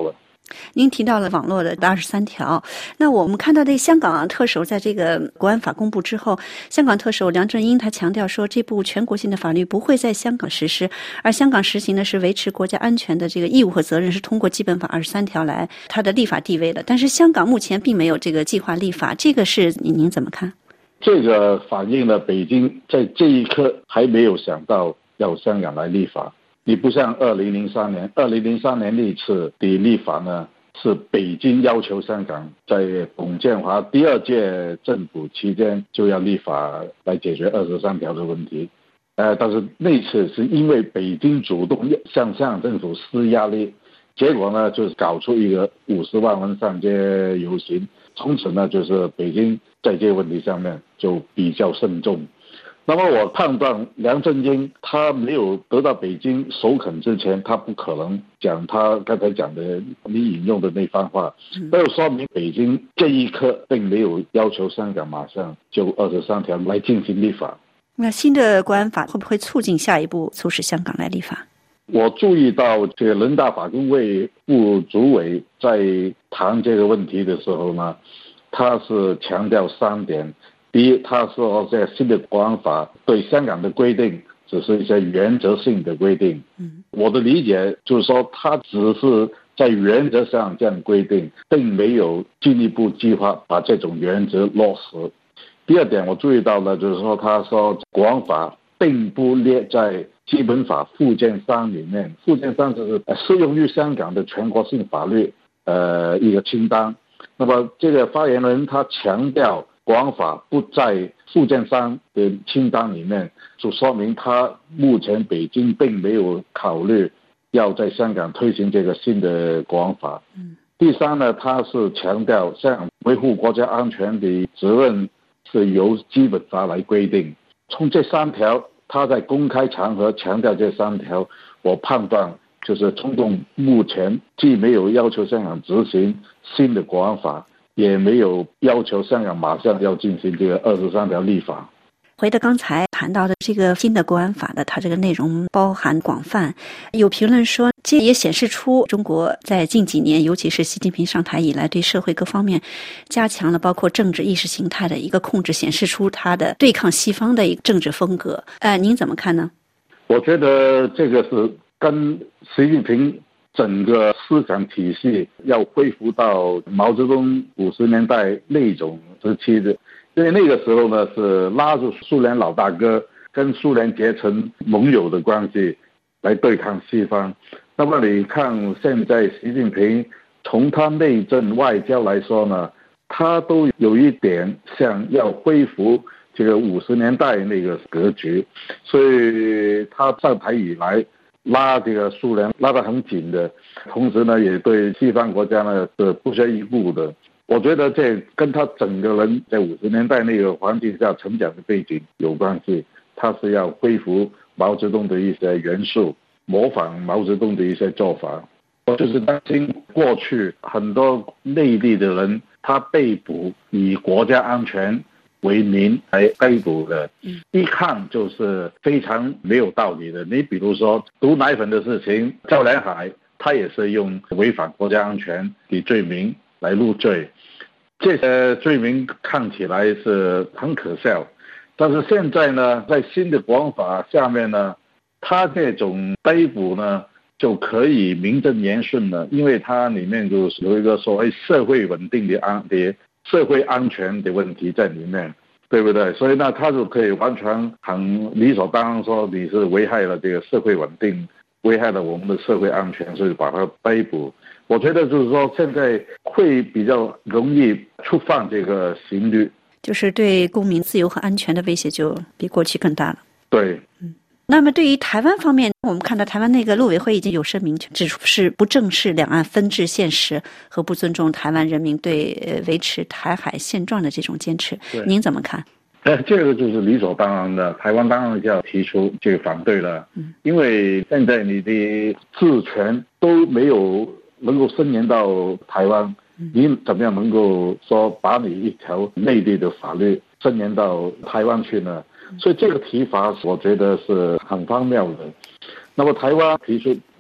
您提到了网络的23条，那我们看到这香港特首在这个国安法公布之后，香港特首梁振英他强调说，这部全国性的法律不会在香港实施，而香港实行的是维持国家安全的这个义务和责任，是通过基本法23条来它的立法地位的。但是香港目前并没有这个计划立法，这个是您怎么看？ 这个反映了北京在这一刻还没有想到要香港来立法。你不像2003年那次的立法呢，是北京要求香港在董建华第2届政府期间就要立法来解决23条的问题。但是那次是因为北京主动向香港政府施压力，结果呢就是搞出一个50万人上街游行，从此呢就是北京在这个问题上面就比较慎重。那么我判断梁振英他没有得到北京首肯之前，他不可能讲他刚才讲的你引用的那番话，那就说明北京这一刻并没有要求香港马上就23条来进行立法。 那新的国安法会不会促进下一步促使香港来立法？ 我注意到这个人大法工会副主委在谈这个问题的时候呢，他是强调3点。第一，他说这新的国安法对香港的规定只是一些原则性的规定。我的理解就是说，他只是在原则上这样规定，并没有进一步计划把这种原则落实。第二点，我注意到了，就是说他说国安法并不列在基本法附件3里面，附件3就是适用于香港的全国性法律一个清单。那么这个发言人他强调国安法不在附件3的清单里面，就说明他目前北京并没有考虑要在香港推行这个新的国安法。第三呢，他是强调香港维护国家安全的责任是由基本法来规定。从这3条，他在公开场合强调这3条，我判断就是中共目前既没有要求香港执行新的国安法，也没有要求香港马上要进行这个23条立法。 回到刚才谈到的这个新的国安法的，它这个内容包含广泛，有评论说这也显示出中国在近几年，尤其是习近平上台以来，对社会各方面加强了包括政治意识形态的一个控制，显示出他的对抗西方的一个政治风格。您怎么看呢？ 我觉得这个是跟习近平整个思想体系要恢复到毛泽东50年代那种时期的，因为那个时候呢是拉住苏联老大哥，跟苏联结成盟友的关系来对抗西方。那么你看现在习近平从他内政外交来说呢，他都有一点像要恢复这个50年代那个格局，所以他上台以来拉这个苏联拉得很紧的，同时呢也对西方国家呢是不屑一顾的。我觉得这跟他整个人在50年代那个环境下成长的背景有关系，他是要恢复毛泽东的一些元素，模仿毛泽东的一些做法。我就是担心过去很多内地的人他被捕以国家安全为名来逮捕的，一看就是非常没有道理的。你比如说毒奶粉的事情，赵连海他也是用违反国家安全的罪名来入罪，这些罪名看起来是很可笑。但是现在呢，在新的国安法下面呢，他这种逮捕呢就可以名正言顺了，因为它里面就有一个所谓社会稳定的社会安全的问题在里面，对不对？所以呢，他就可以完全很理所当然说你是危害了这个社会稳定，危害了我们的社会安全，所以把他逮捕。我觉得就是说现在会比较容易触犯这个刑律， 就是对公民自由和安全的威胁就比过去更大了。 对， 那么对于台湾方面，我们看到台湾那个陆委会已经有声明指出是不正视两岸分治现实和不尊重台湾人民对维持台海现状的这种坚持，您怎么看？ 这个就是理所当然的，台湾当然就要提出这个反对了，因为现在你的治权都没有能够伸延到台湾，你怎么样能够说把你一条内地的法律伸延到台湾去呢？所以这个提法我觉得是很荒谬的。那么台湾提出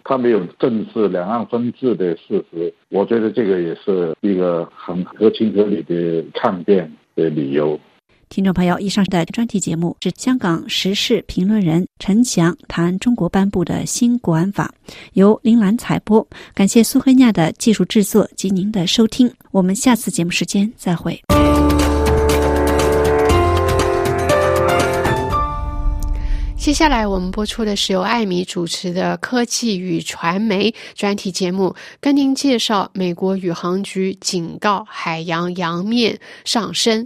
它没有正视两岸分治的事实，我觉得这个也是一个很合情合理的抗辩的理由。 听众朋友，以上的专题节目是香港时事评论人陈翔谈中国颁布的新国安法，由林兰采播。感谢苏黑亚的技术制作及您的收听，我们下次节目时间再会。 接下来我们播出的是由艾米主持的科技与传媒专题节目，跟您介绍美国宇航局警告海洋洋面上升。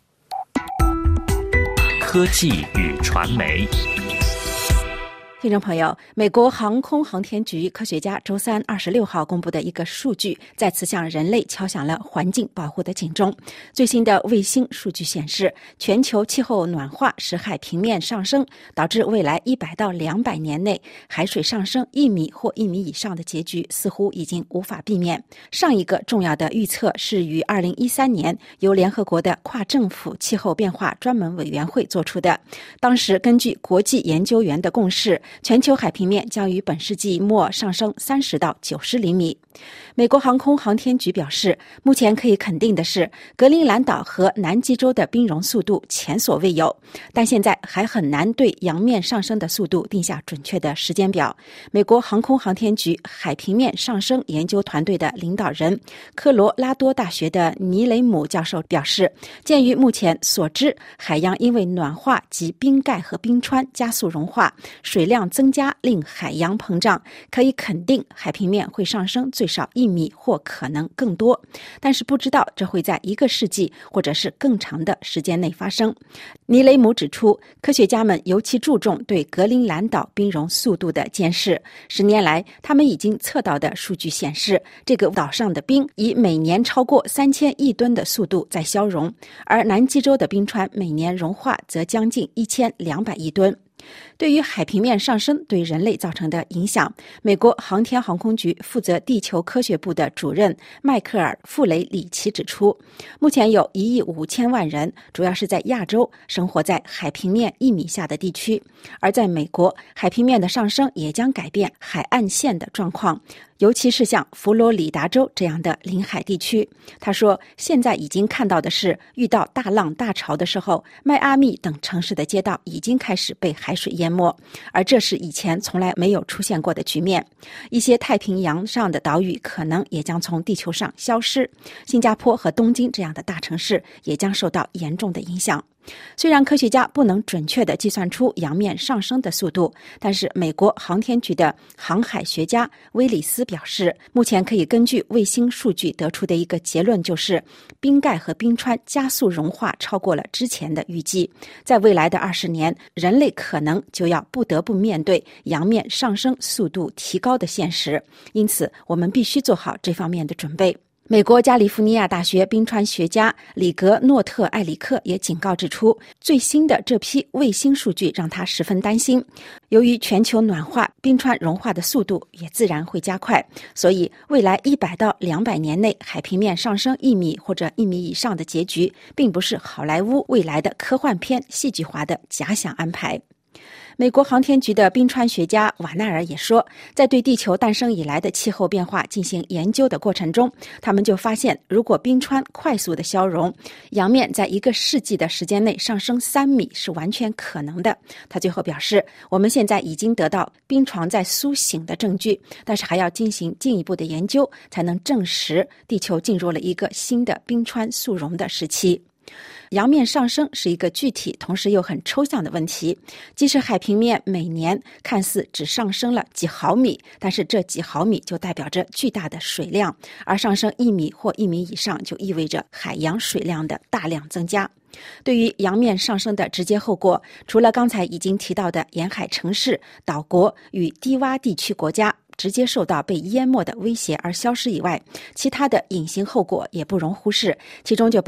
科技与传媒。 听众朋友，美国航空航天局科学家周三26号公布的一个数据，再次向人类敲响了环境保护的警钟。最新的卫星数据显示，全球气候暖化使海平面上升，导致未来100到200年内海水上升1米或1米以上的结局似乎已经无法避免。上一个重要的预测是于2013年由联合国的跨政府气候变化专门委员会做出的。当时根据国际研究员的共识，全球海平面将于本世纪末上升30到90厘米。美国航空航天局表示，目前可以肯定的是，格陵兰岛和南极洲的冰融速度前所未有，但现在还很难对洋面上升的速度定下准确的时间表。美国航空航天局海平面上升研究团队的领导人科罗拉多大学的尼雷姆教授表示，鉴于目前所知，海洋因为暖化及冰盖和冰川加速融化，水量增加令海洋膨胀，可以肯定海平面会上升最少1米或可能更多，但是不知道这会在1个世纪或者是更长的时间内发生。尼雷姆指出，科学家们尤其注重对格陵兰岛冰融速度的监视。10年来，他们已经测到的数据显示，这个岛上的冰以每年超过3000亿吨的速度在消融，而南极洲的冰川每年融化则将近1200亿吨。对于海平面上升对人类造成的影响，美国航天航空局负责地球科学部的主任迈克尔·傅雷里奇指出，目前有1亿5千万人，主要是在亚洲生活在海平面1米下的地区，而在美国，海平面的上升也将改变海岸线的状况，尤其是像佛罗里达州这样的临海地区。他说，现在已经看到的是，遇到大浪大潮的时候，迈阿密等城市的街道已经开始被海水淹没，而这是以前从来没有出现过的局面。一些太平洋上的岛屿可能也将从地球上消失，新加坡和东京这样的大城市也将受到严重的影响。虽然科学家不能准确地计算出洋面上升的速度，但是美国航天局的航海学家威里斯表示，目前可以根据卫星数据得出的一个结论就是，冰盖和冰川加速融化超过了之前的预计。在未来的20年，人类可能就要不得不面对洋面上升速度提高的现实，因此我们必须做好这方面的准备。美国加利福尼亚大学冰川学家里格诺特·艾里克也警告指出，最新的这批卫星数据让他十分担心。由于全球暖化，冰川融化的速度也自然会加快，所以未来100到200年内海平面上升1米或者1米以上的结局，并不是好莱坞未来的科幻片戏剧化的假想安排。美国航天局的冰川学家瓦纳尔也说，在对地球诞生以来的气候变化进行研究的过程中，他们就发现，如果冰川快速的消融，洋面在1个世纪的时间内上升3米是完全可能的。他最后表示，我们现在已经得到冰床在苏醒的证据，但是还要进行进一步的研究，才能证实地球进入了一个新的冰川速溶的时期。洋面上升是一个具体同时又很抽象的问题，即使海平面每年看似只上升了几毫米，但是这几毫米就代表着巨大的水量，而上升1米或1米以上就意味着海洋水量的大量增加。对于洋面上升的直接后果，除了刚才已经提到的沿海城市、岛国与低洼地区国家直接受到被淹没的威胁而消失以外，其他的隐形后果也不容忽视，其中就包括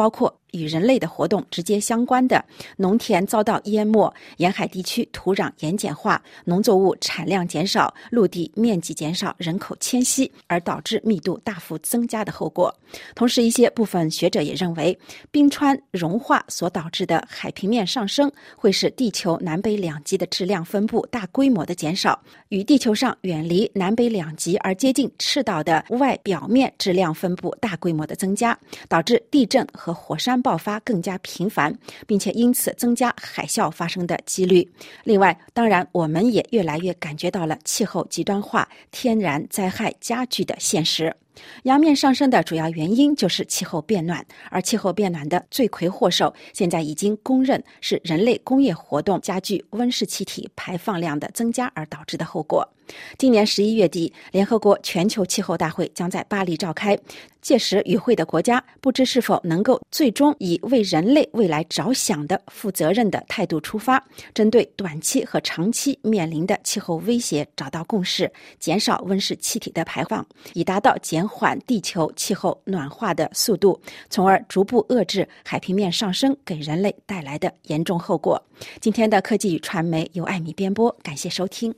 与人类的活动直接相关的农田遭到淹没，沿海地区土壤盐碱化，农作物产量减少，陆地面积减少，人口迁徙，而导致密度大幅增加的后果。同时，一些部分学者也认为，冰川融化所导致的海平面上升会使地球南北两极的质量分布大规模的减少，与地球上远离南北两极而接近赤道的外表面质量分布大规模的增加，导致地震和火山爆发更加频繁，并且因此增加海啸发生的几率。另外，当然我们也越来越感觉到了气候极端化、天然灾害加剧的现实。洋面上升的主要原因就是气候变暖，而气候变暖的罪魁祸首现在已经公认是人类工业活动加剧温室气体排放量的增加而导致的后果。今年11月底，联合国全球气候大会将在巴黎召开，届时与会的国家不知是否能够最终以为人类未来着想的负责任的态度出发，针对短期和长期面临的气候威胁找到共识，减少温室气体的排放，以达到减缓地球气候暖化的速度，从而逐步遏制海平面上升给人类带来的严重后果。今天的科技与传媒由艾米编播，感谢收听。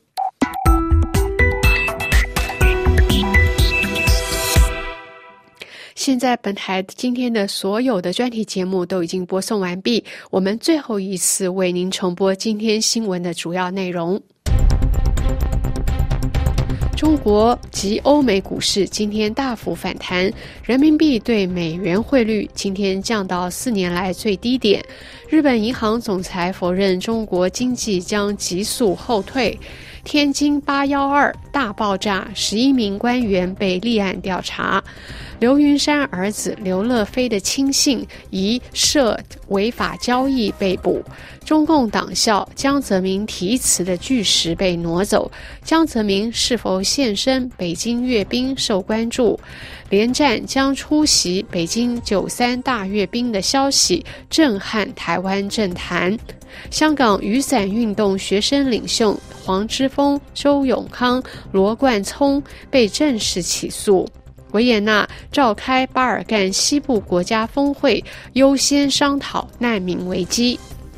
现在本台今天的所有的专题节目都已经播送完毕，我们最后一次为您重播今天新闻的主要内容。中国及欧美股市今天大幅反弹，人民币对美元汇率今天降到4年来最低点。日本银行总裁否认中国经济将急速后退。天津812大爆炸，11名官员被立案调查。刘云山儿子刘乐飞的亲信疑涉违法交易被捕。中共党校江泽民题词的巨石被挪走，江泽民是否现身北京阅兵受关注。连战将出席北京93大阅兵的消息震撼台湾政坛。香港雨伞运动学生领袖黄之锋、周永康、罗冠聪被正式起诉。维也纳召开巴尔干西部国家峰会，优先商讨难民危机。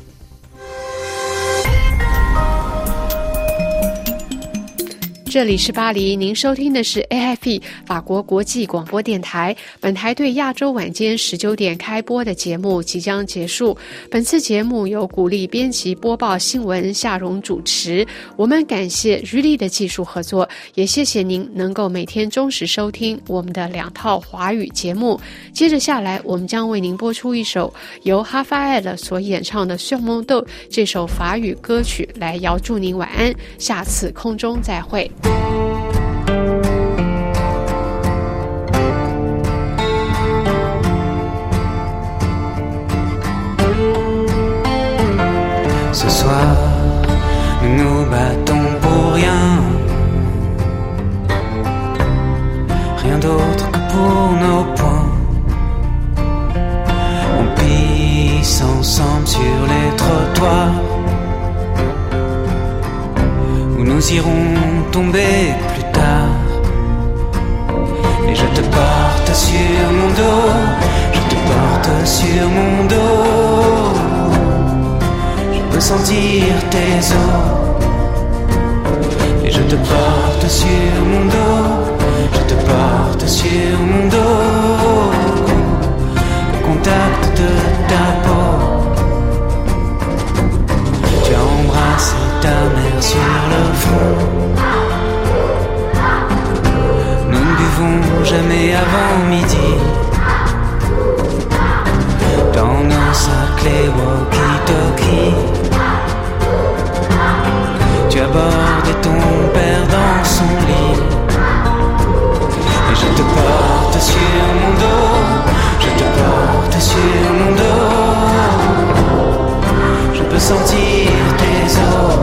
这里是巴黎，您收听的是 AFP 法国国际广播电台。本台对亚洲晚间19点开播的节目即将结束。本次节目由鼓励编辑播报新闻夏蓉主持。我们感谢于力的技术合作，也谢谢您能够每天忠实收听我们的2套华语节目。接着下来，我们将为您播出一首由哈法艾勒所演唱的《Sur mon dos》这首法语歌曲，来遥祝您晚安。下次空中再会。 Ce soir, nous nous battons pour rien, rien d'autre que pour nos poings. On pisse ensemble sur les trottoirs, où nous irons tomber plus tard. Et je te porte sur mon dos, je te porte sur mon dos.Je peux sentir tes os. Et je te porte sur mon dos, je te porte sur mon dos. Au contact de ta peau, tu as embrassé ta mère sur le front. Nous ne buvons jamais avant midi dans nos sacs les walkie-talkies.Tu as bordé ton père dans son lit. Et je te porte sur mon dos, je te porte sur mon dos. Je peux sentir tes os.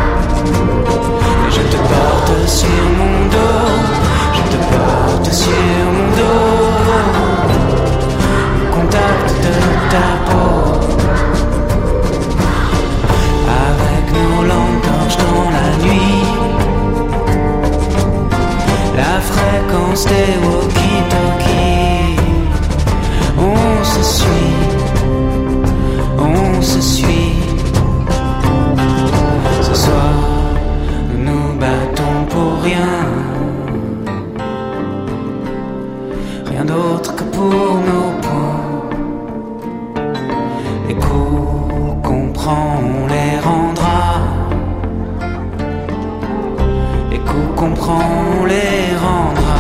Et je te porte sur mon dos, je te porte sur mon dos. Au contact de ta peau.Nos dans la nuit, la fréquence des walkie-talkies, on se suit. on se suit. Ce soir, nous nous battons pour rien. Rien d'autre que pour nos points. Les coups qu'on prend, on les rendra. Les coups qu'on prend, on les rendra.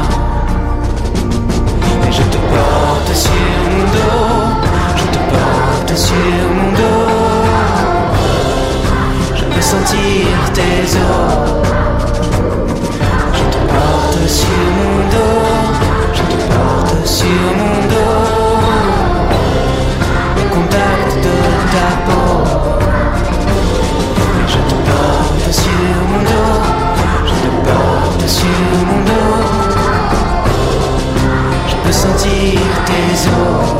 Et je te porte sur mon dos, je te porte sur mon dos. Je peux sentir tes os. Je te porte sur mon dos, je te porte sur mon dos. Le contact de ta peau. Et je te porte sur mon dos, je te porte sur mon dos. Je peux sentir tes os.